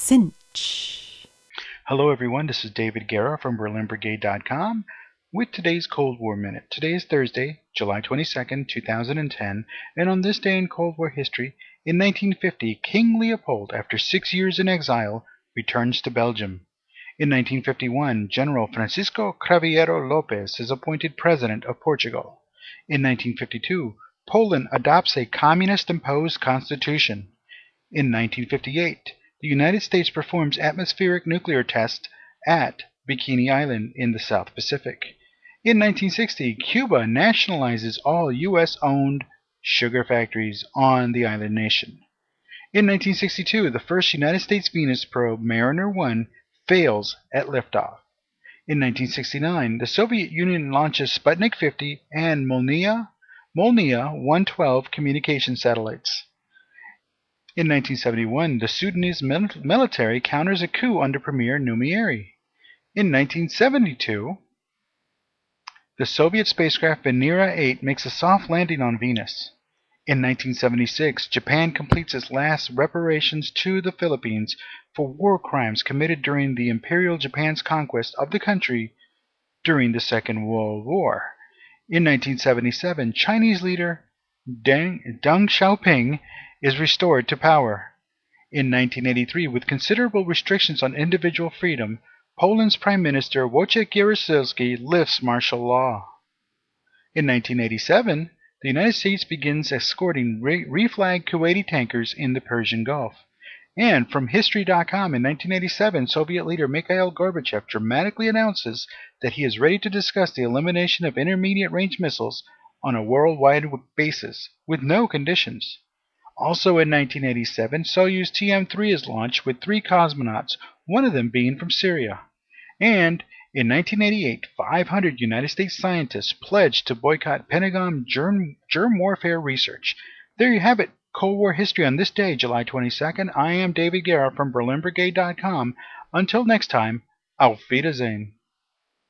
Cinch. Hello everyone, this is David Guerra from BerlinBrigade.com with today's Cold War Minute. Today is Thursday, July 22nd, 2010, and on this day in Cold War history, in 1950, King Leopold, after 6 years in exile, returns to Belgium. In 1951, General Francisco Cravieiro Lopes is appointed President of Portugal. In 1952, Poland adopts a communist-imposed constitution. In 1958, the United States performs atmospheric nuclear tests at Bikini Island in the South Pacific. In 1960, Cuba nationalizes all U.S.-owned sugar factories on the island nation. In 1962, the first United States Venus probe, Mariner 1, fails at liftoff. In 1969, the Soviet Union launches Sputnik 50 and Molniya 112 communication satellites. In 1971, the Sudanese military counters a coup under Premier Numeiri. In 1972, the Soviet spacecraft Venera 8 makes a soft landing on Venus. In 1976, Japan completes its last reparations to the Philippines for war crimes committed during the Imperial Japan's conquest of the country during the Second World War. In 1977, Chinese leader Deng Xiaoping is restored to power. In 1983, with considerable restrictions on individual freedom, Poland's Prime Minister Wojciech Jaruzelski lifts martial law. In 1987, the United States begins escorting reflagged Kuwaiti tankers in the Persian Gulf. And from History.com in 1987, Soviet leader Mikhail Gorbachev dramatically announces that he is ready to discuss the elimination of intermediate-range missiles on a worldwide basis, with no conditions. Also in 1987, Soyuz TM-3 is launched with 3 cosmonauts, one of them being from Syria. And in 1988, 500 United States scientists pledged to boycott Pentagon germ warfare research. There you have it, Cold War history on this day, July 22nd. I am David Guerra from BerlinBrigade.com. Until next time, auf Wiedersehen.